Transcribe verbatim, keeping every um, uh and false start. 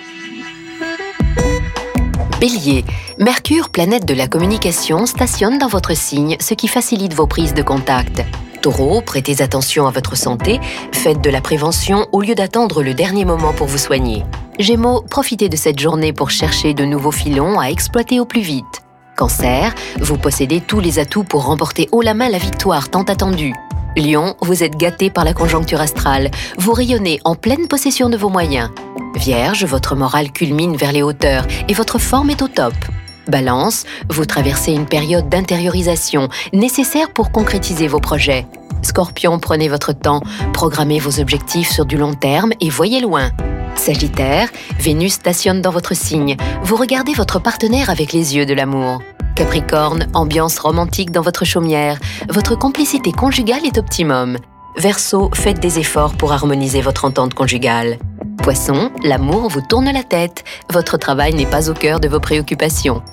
Bélier, Mercure, planète de la communication, stationne dans votre signe, ce qui facilite vos prises de contact. Taureau, prêtez attention à votre santé, faites de la prévention au lieu d'attendre le dernier moment pour vous soigner. Gémeaux, profitez de cette journée pour chercher de nouveaux filons à exploiter au plus vite. Cancer, vous possédez tous les atouts pour remporter haut la main la victoire tant attendue. Lion, vous êtes gâté par la conjoncture astrale, vous rayonnez en pleine possession de vos moyens. Vierge, votre morale culmine vers les hauteurs et votre forme est au top. Balance, vous traversez une période d'intériorisation nécessaire pour concrétiser vos projets. Scorpion, prenez votre temps, programmez vos objectifs sur du long terme et voyez loin. Sagittaire, Vénus stationne dans votre signe, vous regardez votre partenaire avec les yeux de l'amour. Capricorne, ambiance romantique dans votre chaumière, votre complicité conjugale est optimum. Verseau, faites des efforts pour harmoniser votre entente conjugale. Poisson, l'amour vous tourne la tête, votre travail n'est pas au cœur de vos préoccupations.